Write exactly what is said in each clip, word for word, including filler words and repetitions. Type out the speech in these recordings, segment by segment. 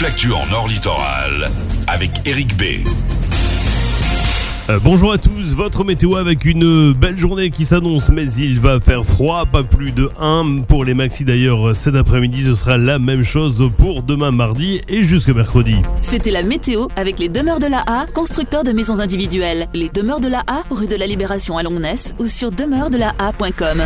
toute l'actu en Nord Littoral avec Eric B. Euh, bonjour à tous, votre météo avec une belle journée qui s'annonce, mais il va faire froid, pas plus de un pour les maxis d'ailleurs cet après-midi. Ce sera la même chose pour demain mardi et jusque mercredi. C'était la météo avec les Demeures de la A, constructeurs de maisons individuelles. Les Demeures de la A, rue de la Libération à Longnes ou sur demeures de la a point com.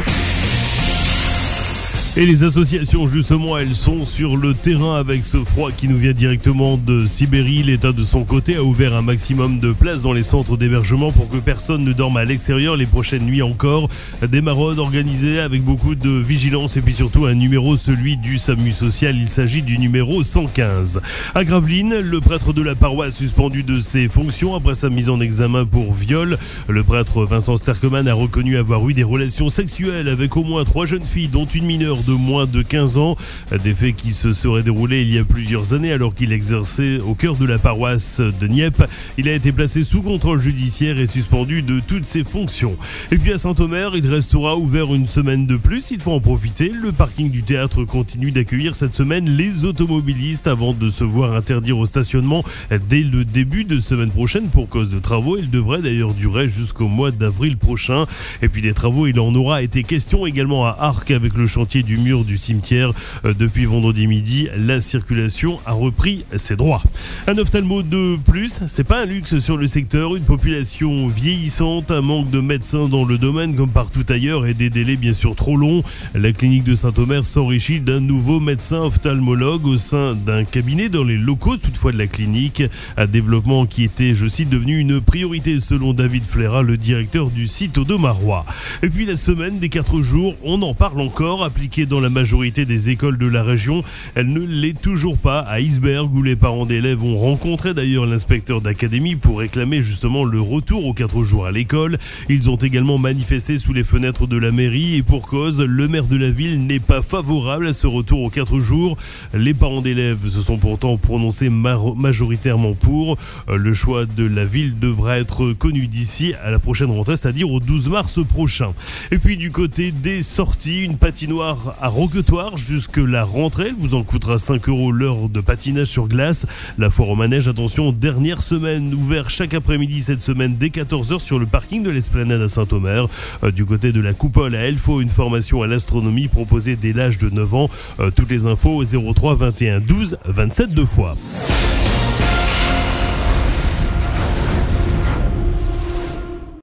Et les associations, justement, elles sont sur le terrain avec ce froid qui nous vient directement de Sibérie. L'État, de son côté, a ouvert un maximum de places dans les centres d'hébergement pour que personne ne dorme à l'extérieur les prochaines nuits encore. Des maraudes organisées avec beaucoup de vigilance et puis surtout un numéro, celui du SAMU social. Il s'agit du numéro cent quinze. À Gravelines, le prêtre de la paroisse suspendu de ses fonctions après sa mise en examen pour viol. Le prêtre Vincent Sterkeman a reconnu avoir eu des relations sexuelles avec au moins trois jeunes filles, dont une mineure de moins de quinze ans, des faits qui se seraient déroulés il y a plusieurs années alors qu'il exerçait au cœur de la paroisse de Nieppe. Il a été placé sous contrôle judiciaire et suspendu de toutes ses fonctions. Et puis à Saint-Omer, il restera ouvert une semaine de plus, il faut en profiter. Le parking du théâtre continue d'accueillir cette semaine les automobilistes avant de se voir interdire au stationnement dès le début de semaine prochaine pour cause de travaux. Il devrait d'ailleurs durer jusqu'au mois d'avril prochain. Et puis des travaux, il en aura été question également à Arques avec le chantier du mur du cimetière. Euh, depuis vendredi midi, la circulation a repris ses droits. Un ophtalmo de plus, c'est pas un luxe sur le secteur. Une population vieillissante, un manque de médecins dans le domaine comme partout ailleurs et des délais bien sûr trop longs. La clinique de Saint-Omer s'enrichit d'un nouveau médecin ophtalmologue au sein d'un cabinet dans les locaux toutefois de la clinique. Un développement qui était, je cite, devenu une priorité selon David Fléra, le directeur du site Audomarois. Et puis la semaine des quatre jours, on en parle encore, appliquée dans la majorité des écoles de la région. Elle ne l'est toujours pas à Isberg où les parents d'élèves ont rencontré d'ailleurs l'inspecteur d'académie pour réclamer justement le retour aux quatre jours à l'école. Ils ont également manifesté sous les fenêtres de la mairie et pour cause, le maire de la ville n'est pas favorable à ce retour aux quatre jours. Les parents d'élèves se sont pourtant prononcés majoritairement pour. Le choix de la ville devra être connu d'ici à la prochaine rentrée, c'est-à-dire au douze mars prochain. Et puis du côté des sorties, une patinoire à Roquetoire jusque la rentrée. Elle vous en coûtera cinq euros l'heure de patinage sur glace. La foire au manège, attention, dernière semaine, ouvert chaque après-midi cette semaine dès quatorze heures sur le parking de l'Esplanade à Saint-Omer. Euh, du côté de la Coupole à Elfo, une formation à l'astronomie proposée dès l'âge de neuf ans. Euh, toutes les infos au zéro trois vingt et un douze vingt-sept deux fois.